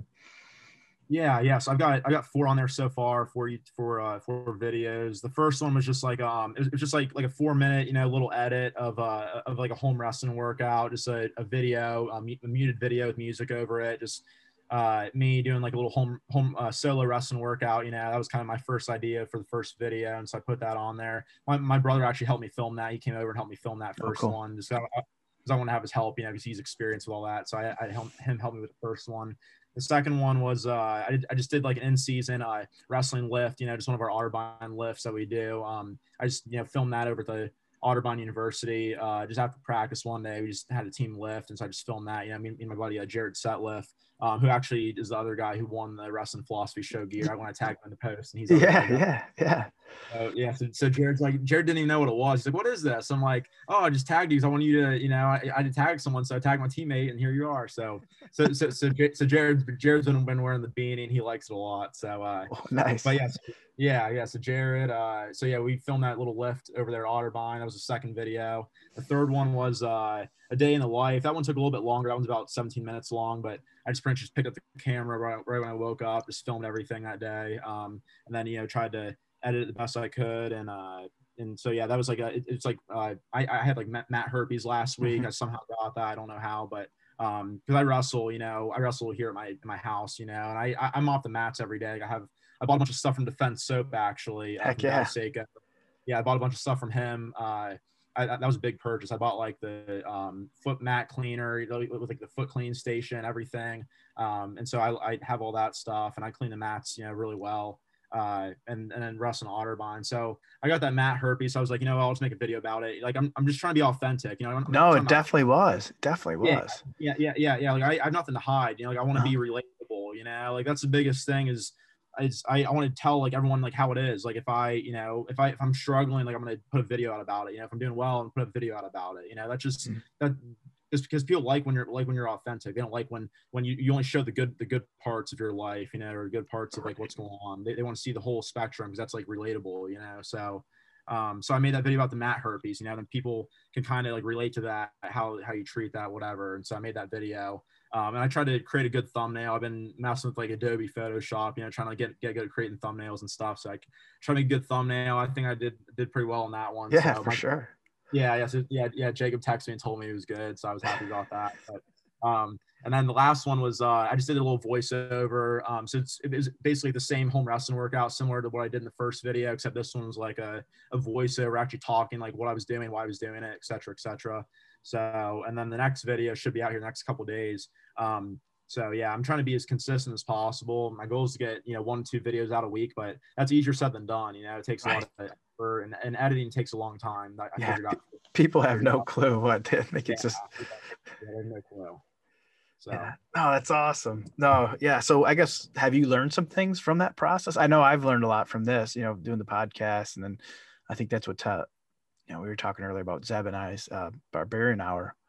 Yeah, yeah. So I've got I got four on there so far, four for uh four videos. The first one was just like um it was, it was just like like a four minute, you know, little edit of uh of like a home wrestling workout, just a, a video, um, a muted video with music over it, just uh me doing like a little home home uh, solo wrestling workout. You know, that was kind of my first idea for the first video, and so I put that on there. My, my brother actually helped me film that. He came over and helped me film that first oh, cool. one, just because I, I want to have his help, you know, because he's experienced with all that. So I, I helped him help me with the first one. The second one was uh, I, did, I just did like an in-season uh, wrestling lift, you know, just one of our Otterbein lifts that we do. Um, I just, you know, filmed that over at the Otterbein University. Uh, just after practice one day, we just had a team lift, and so I just filmed that. You know, me, me and my buddy uh, Jared Setliff, um, who actually is the other guy who won the Wrestling Philosophy Show gear. I want to tag him in the post, and he's yeah, yeah, yeah. So, yeah, so, so Jared's like, Jared didn't even know what it was. He's like, what is this? I'm like, oh, I just tagged you because I want you to, you know, I, I had to tag someone, so I tagged my teammate, and here you are. So, so, so, so, so Jared, Jared's been, been wearing the beanie, and he likes it a lot. So, uh, oh, nice. But yeah, so, yeah, yeah. So Jared, uh, so yeah, we filmed that little lift over there at Otterbein. That was the second video. The third one was uh, a day in the life. That one took a little bit longer. That one's about seventeen minutes long, but I just pretty much just picked up the camera right, right when I woke up, just filmed everything that day, um, and then you know tried to edit it the best I could, and uh, and so yeah, that was like a, it, it's like uh, I, I had like Matt, Matt herpes last week. Mm-hmm. I somehow got that. I don't know how, but um, because I wrestle, you know, I wrestle here at my in my house, you know, and I, I I'm off the mats every day. I have I bought a bunch of stuff from Defense Soap actually. Heck uh, yeah. Seiko. Yeah, I bought a bunch of stuff from him. Uh, I, that was a big purchase. I bought like the um, foot mat cleaner with like the foot clean station, everything. Um, and so I, I have all that stuff, and I clean the mats, you know, really well. Uh, and and then Russ and Otterbein. So I got that mat herpes. So I was like, you know, I'll just make a video about it. Like I'm I'm just trying to be authentic, you know. I'm, no, I'm it definitely not, was. It definitely was. Yeah, yeah, yeah, yeah. Like I, I have nothing to hide. You know, like I want to no. be relatable. You know, like that's the biggest thing is. I, just, I, I want to tell like everyone like how it is. Like if I, you know, if I, if I'm struggling, like I'm going to put a video out about it. You know, if I'm doing well, and put a video out about it. You know, that's just mm. that just because people like when you're like when you're authentic. They don't like when when you, you only show the good the good parts of your life, you know, or good parts of like what's going on. They they want to see the whole spectrum because that's like relatable, you know. So um so I made that video about the mat herpes, you know, then people can kind of like relate to that, how how you treat that, whatever. And so I made that video. Um, and I tried to create a good thumbnail. I've been messing with like Adobe Photoshop, you know, trying to get get good at creating thumbnails and stuff. So I try to make a good thumbnail. I think I did did pretty well on that one. Yeah, so for my, sure. Yeah, yeah, so, yeah, yeah. Jacob texted me and told me it was good, so I was happy about that. But, um, and then the last one was uh, I just did a little voiceover. Um, so it's, it was basically the same home wrestling workout, similar to what I did in the first video, except this one was like a, a voiceover, actually talking like what I was doing, why I was doing it, et cetera, et cetera. So, and then the next video should be out here the next couple of days. Um, So yeah, I'm trying to be as consistent as possible. My goal is to get, you know, one, two videos out a week, but that's easier said than done. You know, it takes a right. lot of effort, and, and editing takes a long time. I yeah. figured out. People have no out. clue what they think. It's yeah, just, yeah, they have no clue. So, yeah. No, that's awesome. No. Yeah. So I guess, have you learned some things from that process? I know I've learned a lot from this, you know, doing the podcast. And then I think that's what, t- you know, we were talking earlier about Zeb and I's uh, Barbarian Hour.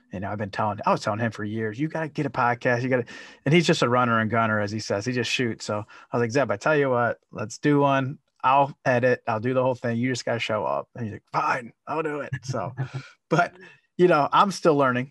You know, I've been telling, I was telling him for years, you got to get a podcast. You got to, and he's just a runner and gunner, as he says. He just shoots. So I was like, Zeb, I tell you what, let's do one. I'll edit. I'll do the whole thing. You just got to show up. And he's like, fine, I'll do it. So, but, you know, I'm still learning.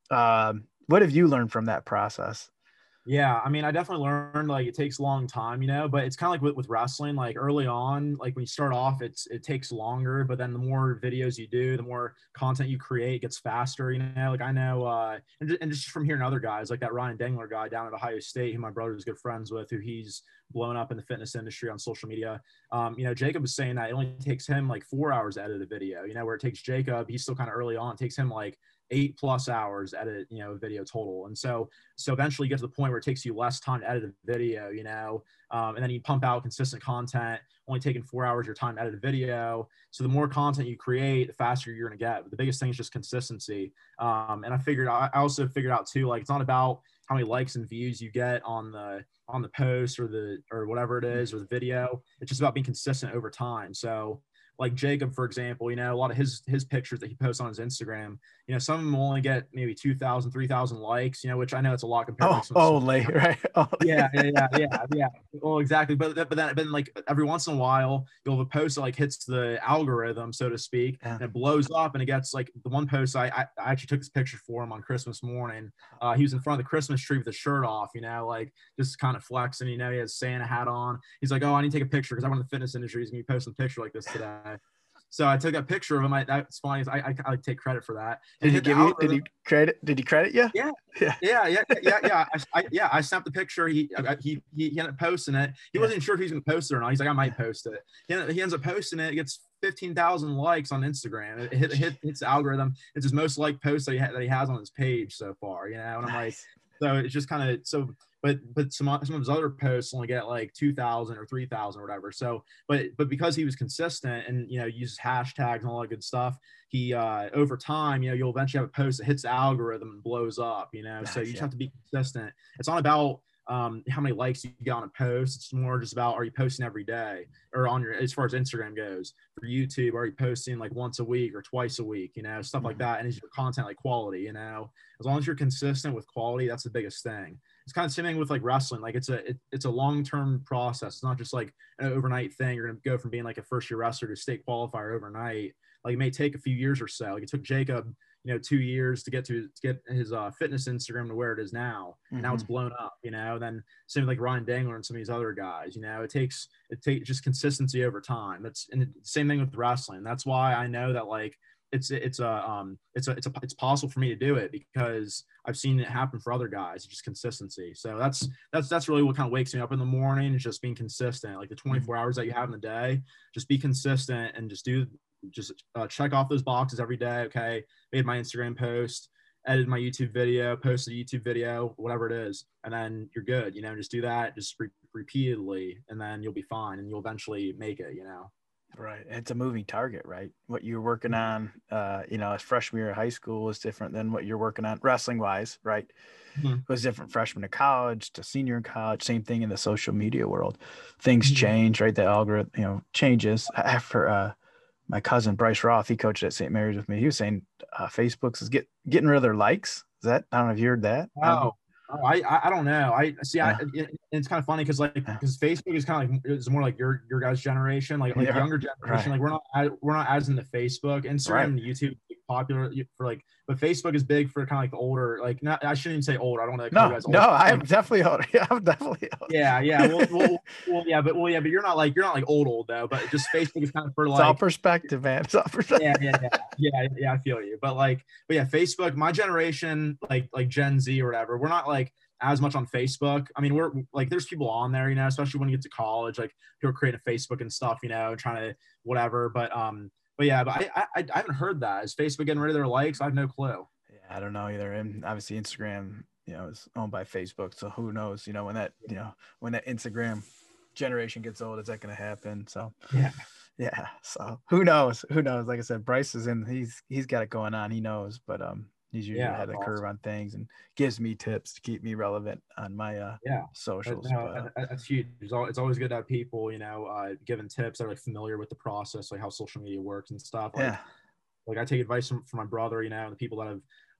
Um, what have you learned from that process? Yeah, I mean, I definitely learned like it takes a long time, you know, but it's kind of like with, with wrestling, like early on, like when you start off, it's it takes longer, but then the more videos you do, the more content you create, it gets faster, you know. Like I know, uh, and, just, and just from hearing other guys, like that Ryan Dengler guy down at Ohio State, who my brother is good friends with, who he's blown up in the fitness industry on social media. Um, you know, Jacob was saying that it only takes him like four hours to edit a video, you know, where it takes Jacob, he's still kind of early on, it takes him like eight plus hours edit, you know, video total. And so, so eventually you get to the point where it takes you less time to edit a video, you know, um, and then you pump out consistent content, only taking four hours of your time to edit a video. So the more content you create, the faster you're going to get. But the biggest thing is just consistency. Um, and I figured, I also figured out too, like, it's not about how many likes and views you get on the, on the post or the, or whatever it is, or the video. It's just about being consistent over time. So like Jacob, for example, you know, a lot of his his pictures that he posts on his Instagram, you know, some of them will only get maybe two thousand, three thousand likes, you know, which I know it's a lot compared oh, to like some only, right? Only. Yeah, yeah, yeah, yeah, yeah. Well, exactly. But but then, but then like every once in a while, you'll have a post that like hits the algorithm, so to speak, yeah. and it blows up, and it gets like the one post I, I I actually took this picture for him on Christmas morning. Uh, he was in front of the Christmas tree with his shirt off, you know, like just kind of flexing. You know, he has Santa hat on. He's like, oh, I need to take a picture because I want the fitness industry. He's gonna be posting a picture like this today. So I took that picture of him. I, that's funny. I, I I take credit for that. Did he give you? Did he credit? Did he credit you? Yeah, yeah, yeah, yeah, yeah. yeah. I, I, yeah, I snapped the picture. He he he, he ended up posting it. He yeah. wasn't sure if he was going to post it or not. He's like, I might post it. He, he ends up posting it. It gets fifteen thousand likes on Instagram. It, hit, it hit hits the algorithm. It's his most liked post that he ha- that he has on his page so far. You know, and I'm like, so it's just kind of so. But but some some of his other posts only get like two thousand or three thousand or whatever. So but but because he was consistent and you know uses hashtags and all that good stuff, he uh, over time you know you'll eventually have a post that hits the algorithm and blows up. You know, so you just have to be consistent. It's not about um, how many likes you get on a post. It's more just about are you posting every day or on your as far as Instagram goes. For YouTube, are you posting like once a week or twice a week? You know, stuff mm-hmm. like that. And is your content like quality? You know, as long as you're consistent with quality, that's the biggest thing. It's kind of same thing with like wrestling. Like it's a, it, it's a long-term process. It's not just like an overnight thing. You're going to go from being like a first year wrestler to state qualifier overnight. Like it may take a few years or so. Like it took Jacob, you know, two years to get to, to get his uh, fitness Instagram to where it is now. Mm-hmm. Now it's blown up, you know, then same with like Ryan Dengler and some of these other guys, you know, it takes, it takes just consistency over time. That's and the same thing with wrestling. That's why I know that like, it's it's a um it's a it's a it's possible for me to do it because I've seen it happen for other guys. It's just consistency. So that's that's that's really what kind of wakes me up in the morning is just being consistent. Like the twenty-four hours that you have in the day, just be consistent and just do just uh, check off those boxes every day. Okay, made my Instagram post, edited my YouTube video, posted a YouTube video, whatever it is, and then you're good. You know, just do that just re- repeatedly, and then you'll be fine, and you'll eventually make it. You know. Right. It's a moving target, right? What you're working on, uh, you know, as freshman year of high school is different than what you're working on wrestling wise, right? Mm-hmm. It was different freshman to college to senior in college, same thing in the social media world. Things mm-hmm. change, right? The algorithm, you know, changes. After uh, my cousin Bryce Roth, he coached at Saint Mary's with me. He was saying uh, Facebook's is get, getting rid of their likes. Is that, I don't know if you heard that. Wow. Oh, I I don't know. I see. Yeah. I it, it's kind of funny because like because Facebook is kind of like it's more like your your guys' generation, like like yeah. younger generation. Right. Like we're not we're not as into Facebook, Instagram, right. and YouTube popular for like, but Facebook is big for kind of like the older. Like not I shouldn't even say older. I don't want to. No, you guys no, I'm definitely older. Yeah, I'm definitely older. Yeah, yeah. Well, well, well, yeah, but well, yeah, but you're not like you're not like old old though. But just Facebook is kind of for like it's all perspective, man. It's all perspective. Yeah, yeah, yeah, yeah, yeah. I feel you. But like, but yeah, Facebook. My generation, like like Gen Z or whatever, we're not like as much on Facebook. I mean, we're like, there's people on there, you know, especially when you get to college, like people creating Facebook and stuff, you know, trying to whatever. But, um, but yeah, but I, I, I haven't heard that. Is Facebook getting rid of their likes? I have no clue. Yeah, I don't know either. And obviously Instagram, you know, is owned by Facebook. So who knows, you know, when that, you know, when that Instagram generation gets old, is that going to happen? So yeah. Yeah. So who knows? Who knows? Like I said, Bryce is in, he's, he's got it going on. He knows, but, um, he's usually yeah, ahead of the curve on things and gives me tips to keep me relevant on my uh, yeah socials. No, that's huge. It's always good to have people, you know, uh, giving tips that are like familiar with the process, like how social media works and stuff. Like, yeah. Like I take advice from, from my brother, you know, and the people that have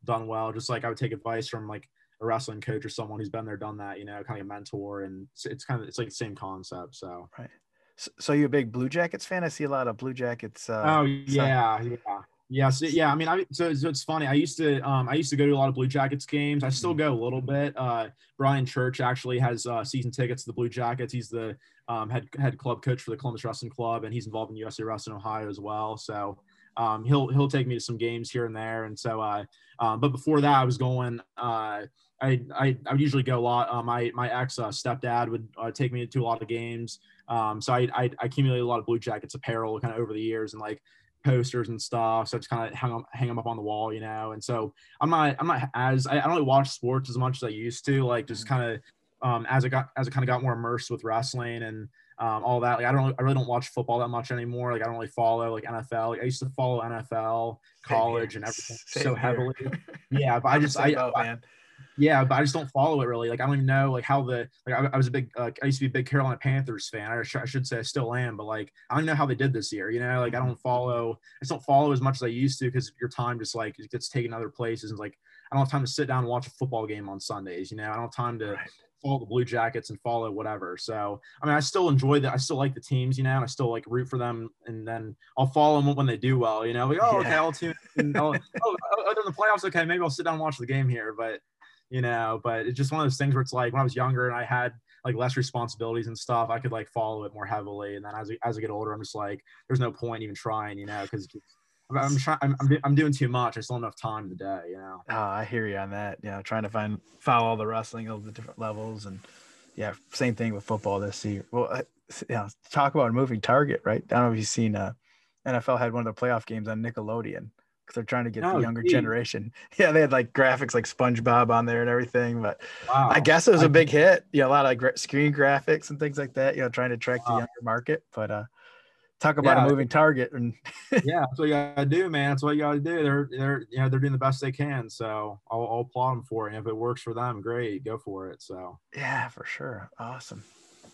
done well. Just like I would take advice from like a wrestling coach or someone who's been there, done that, you know, kind of a mentor. And it's, it's kind of, it's like the same concept. So, right. So, so you a big Blue Jackets fan? I see a lot of Blue Jackets. Uh, oh yeah. Yeah. Yeah. So, yeah. I mean, I, so, so it's funny. I used to, um, I used to go to a lot of Blue Jackets games. I still go a little bit. Uh, Brian Church actually has uh, season tickets to the Blue Jackets. He's the um, head, head club coach for the Columbus Wrestling Club, and he's involved in U S A Wrestling Ohio as well. So um, he'll, he'll take me to some games here and there. And so, uh, um, but before that I was going, uh, I, I, I would usually go a lot. Uh, my, my ex uh, stepdad would uh, take me to a lot of games. Um, so I, I, I accumulated a lot of Blue Jackets apparel kind of over the years, and like posters and stuff. So I just kind of hang them, hang them up on the wall, you know? And so I'm not, I'm not as, I, I don't really watch sports as much as I used to, like just kind of, um, as I got, as I kind of got more immersed with wrestling and, um, all that. Like, I don't, I really don't watch football that much anymore. Like, I don't really follow like N F L. Like, I used to follow N F L, college, and everything Same so here. heavily. Yeah. But I just, I, boat, I, man. yeah, but I just don't follow it really. Like, I don't even know like how the, like I, I was a big, uh, I used to be a big Carolina Panthers fan. I, sh- I should say I still am, but like, I don't know how they did this year, you know, like I don't follow, I just don't follow as much as I used to, because your time just like it gets taken other places. And like, I don't have time to sit down and watch a football game on Sundays, you know, I don't have time to Right. follow the Blue Jackets and follow whatever. So, I mean, I still enjoy that. I still like the teams, you know, and I still like root for them. And then I'll follow them when they do well, you know, like, oh, Yeah. okay, I'll tune in. I'll, oh, oh, they're in the playoffs. Okay. Maybe I'll sit down and watch the game here. But, you know, but it's just one of those things where it's like when I was younger and I had like less responsibilities and stuff, I could like follow it more heavily. And then as, as I get older, I'm just like, there's no point even trying, you know, because I'm trying, I'm, I'm doing too much. I still don't have time in the day, you know? Oh, I hear you on that. You know, trying to find, follow all the wrestling, all the different levels. And yeah, same thing with football this year. Well, uh, you know, talk about a moving target, right? I don't know if you've seen, uh, N F L had one of the playoff games on Nickelodeon, because they're trying to get No, the younger geez. generation. Yeah, they had like graphics like SpongeBob on there and everything. But Wow. I guess it was a I- big hit. Yeah, a lot of gra- screen graphics and things like that. You know, trying to attract the Wow. younger market. But uh, talk about Yeah. a moving target. And Yeah, that's what you gotta do, man. That's what you gotta do. They're they're you know they're doing the best they can. So I'll, I'll applaud them for it. And if it works for them, great, go for it. So yeah, for sure, awesome.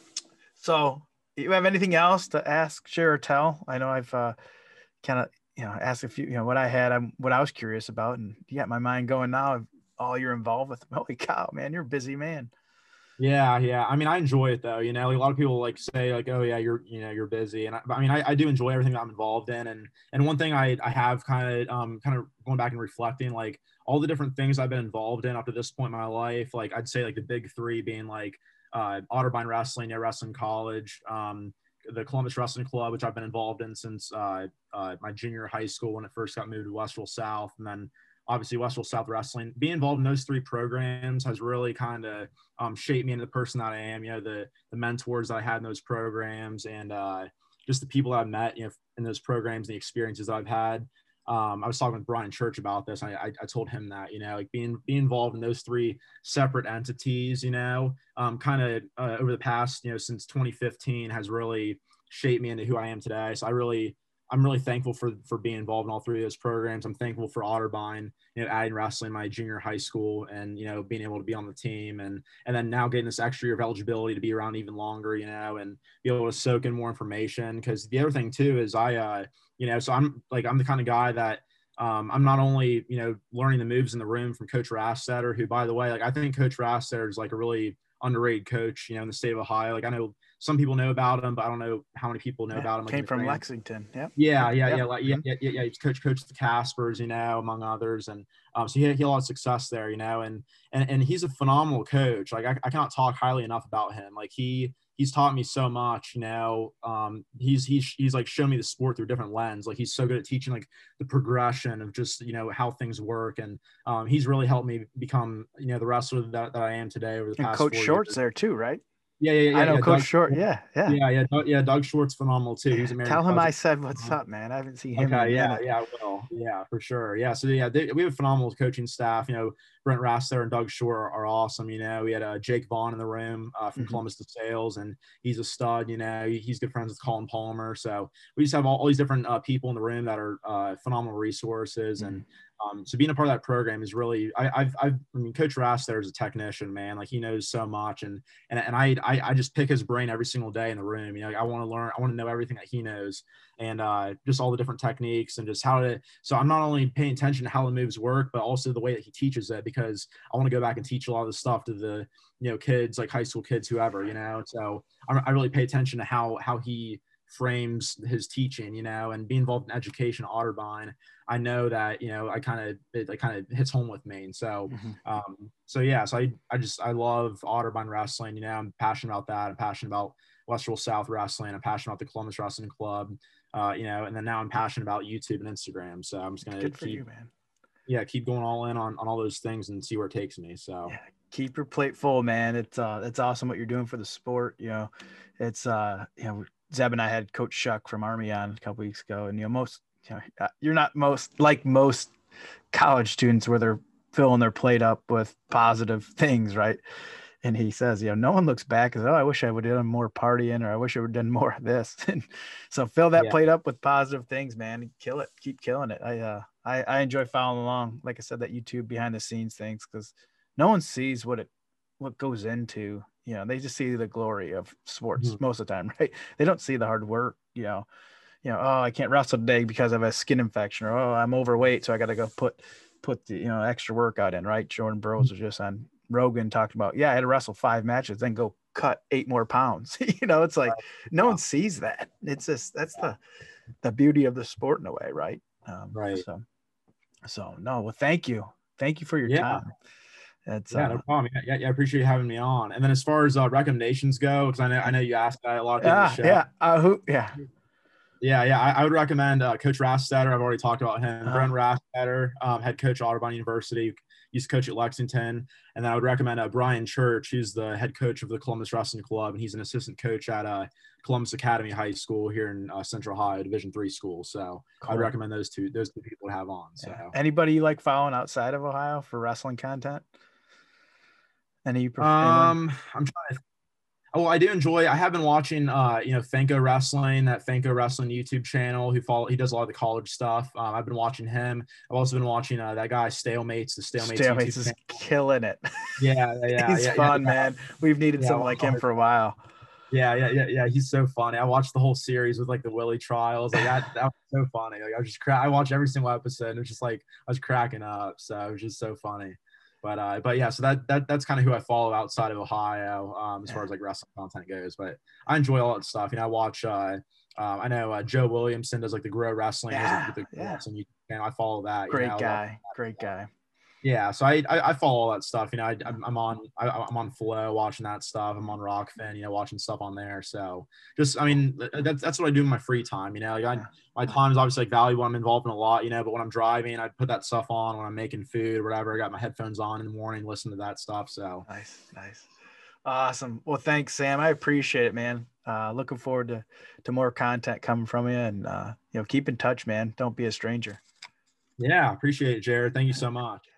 So, you have anything else to ask, share, or tell? I know I've uh, kind of you know asked a few. You know what I had, I'm what I was curious about, and you got my mind going now. Of all you're involved with. Holy cow, man, you're a busy man. yeah, yeah. I mean, I enjoy it though. You know, like, a lot of people like say like, oh yeah, you're you know you're busy, and I, I mean, I, I do enjoy everything that I'm involved in. And and one thing I I have kind of um kind of going back and reflecting like all the different things I've been involved in up to this point in my life. Like I'd say like the big three being like uh, Otterbein Wrestling, yeah, Wrestling College, um, the Columbus Wrestling Club, which I've been involved in since uh, uh, my junior high school when it first got moved to Westfield South, and then obviously Westfield South Wrestling. Being involved in those three programs has really kind of um, shaped me into the person that I am. You know, the the mentors that I had in those programs, and uh, just the people that I've met, you know, in those programs, and the experiences that I've had. Um, I was talking with Brian Church about this. I, I, I told him that, you know, like being being involved in those three separate entities, you know, um, kind of uh, over the past, you know, since twenty fifteen has really shaped me into who I am today. So I really, I'm really thankful for for being involved in all three of those programs. I'm thankful for Otterbein, you know, adding wrestling in my junior high school, and you know, being able to be on the team, and and then now getting this extra year of eligibility to be around even longer, you know, and be able to soak in more information. Because the other thing too is I, uh, you know, so I'm like I'm the kind of guy that um, I'm not only you know learning the moves in the room from Coach Rassetter, who by the way, like I think Coach Rassetter is like a really underrated coach, you know, in the state of Ohio. Like I know some people know about him, but I don't know how many people know Yeah, about him. Like, came in the from grand- Lexington. Yep. Yeah, Yep. yeah, Yep. yeah, like, yeah, yeah, yeah, yeah. He's coach, coached the Caspers, you know, among others, and um, so he had, he had a lot of success there, you know, and and and he's a phenomenal coach. Like I, I cannot talk highly enough about him. Like he he's taught me so much, you know. Um, he's he's he's like shown me the sport through a different lens. Like he's so good at teaching like the progression of just you know how things work, and um, he's really helped me become you know the wrestler that, that I am today over the And past Coach four Short's years. there too, right? Yeah, yeah, yeah. I know yeah, Coach Doug, Short. Yeah, yeah. Yeah, yeah, Doug, yeah. Doug Short's phenomenal too. He's a married. Tell him cousin. I said what's up, man. I haven't seen him Okay, in a yeah, minute. yeah, I will. Yeah, for sure. Yeah, so yeah, they, we have a phenomenal coaching staff. You know, Brent Rassler and Doug Shore are, are awesome. You know, we had uh, Jake Vaughn in the room uh, from Mhm. Columbus to Sales, and he's a stud. You know, he, he's good friends with Colin Palmer. So we just have all, all these different uh, people in the room that are uh, phenomenal resources. And um, so being a part of that program is really, I, I've, I've, I mean, Coach Rassler is a technician, man. Like he knows so much, and and and I, I, I just pick his brain every single day in the room. You know, I want to learn, I want to know everything that he knows, and uh, just all the different techniques and just how to, so I'm not only paying attention to how the moves work, but also the way that he teaches it, because I want to go back and teach a lot of this stuff to the, you know, kids, like high school kids, whoever, you know, so I, I really pay attention to how, how he frames his teaching, you know, and be involved in education at Otterbein. I know that, you know, I kind of, it, it kind of hits home with me. And so, mm-hmm. um, so yeah, so I, I just, I love Otterbein wrestling, you know, I'm passionate about that. I'm passionate about Westerville South wrestling. I'm passionate about the Columbus Wrestling Club, uh, you know, and then now I'm passionate about YouTube and Instagram. So I'm just going to keep, you, man. yeah, keep going all in on, on all those things and see where it takes me. So yeah, keep your plate full, man. It's, uh, it's awesome what you're doing for the sport. You know, it's, uh, you know, Zeb and I had Coach Shuck from Army on a couple weeks ago, and you know, most, you know, you're not most like most college students where they're filling their plate up with positive things, right? And he says, you know, no one looks back and says, oh, I wish I would have done more partying, or I wish I would have done more of this. And so fill that yeah. plate up with positive things, man, and kill it, keep killing it. I, uh, I, I enjoy following along, like I said, that YouTube behind the scenes things, because no one sees what it, what goes into. You know, they just see the glory of sports mm-hmm. most of the time, right? They don't see the hard work, you know, you know, oh, I can't wrestle today because of a skin infection, or, oh, I'm overweight, so I got to go put, put the, you know, extra workout in, right? Jordan Burroughs was just on Rogan talked about, yeah, I had to wrestle five matches, then go cut eight more pounds. You know, it's like, no one sees that. It's just, that's the, the beauty of the sport in a way. Right. Um, right. So, so no, well, thank you. Thank you for your yeah. time. That's yeah, uh, no problem. Yeah, yeah, I appreciate you having me on. And then as far as uh, recommendations go, because I know I know you asked that a lot of people. Yeah, yeah, uh, who, yeah, yeah, yeah. I, I would recommend uh, Coach Rastetter. I've already talked about him. Uh-huh. Brent Rastetter, um, head coach at Otterbein University, used to coach at Lexington. And then I would recommend uh, Brian Church. He's the head coach of the Columbus Wrestling Club, and he's an assistant coach at uh, Columbus Academy High School here in uh, Central Ohio, Division three school. So cool. I'd recommend those two those two people to have on. So yeah. Anybody you like following outside of Ohio for wrestling content? Any, um, I'm trying to, oh, I do enjoy, I have been watching, uh, you know, Fanko Wrestling, that Fanko Wrestling YouTube channel, who follow, he does a lot of the college stuff. Um, I've been watching him. I've also been watching uh, that guy Stalemates, the Stalemates. Stalemates is killing it. Yeah. Yeah. He's yeah, fun, yeah, man. We've needed yeah, someone like him for a while. Yeah. Yeah. Yeah. Yeah. He's so funny. I watched the whole series with like the Willie trials. Like that, that was so funny. Like I was just cra- I watched every single episode, and it was just like, I was cracking up. So it was just so funny. But uh, but yeah, so that that that's kind of who I follow outside of Ohio, um, as far as like wrestling content goes. But I enjoy all that stuff. You know, I watch. Uh, uh, I know uh, Joe Williamson does like the Grow Wrestling. Yeah, like, the yeah. Wrestling channel. I follow that. Great you know, guy. Great guy. Yeah, so I, I I follow all that stuff. You know, I, I'm on I, I'm on Flow watching that stuff. I'm on Rockfin, you know, watching stuff on there. So just, I mean, that's that's what I do in my free time. You know, like I, my time is obviously like valuable. I'm involved in a lot, you know. But when I'm driving, I put that stuff on. When I'm making food or whatever, I got my headphones on in the morning, listen to that stuff. So nice, nice, awesome. Well, thanks, Sam. I appreciate it, man. Uh, looking forward to to more content coming from you, and uh, you know, keep in touch, man. Don't be a stranger. Yeah, appreciate it, Jared. Thank you so much.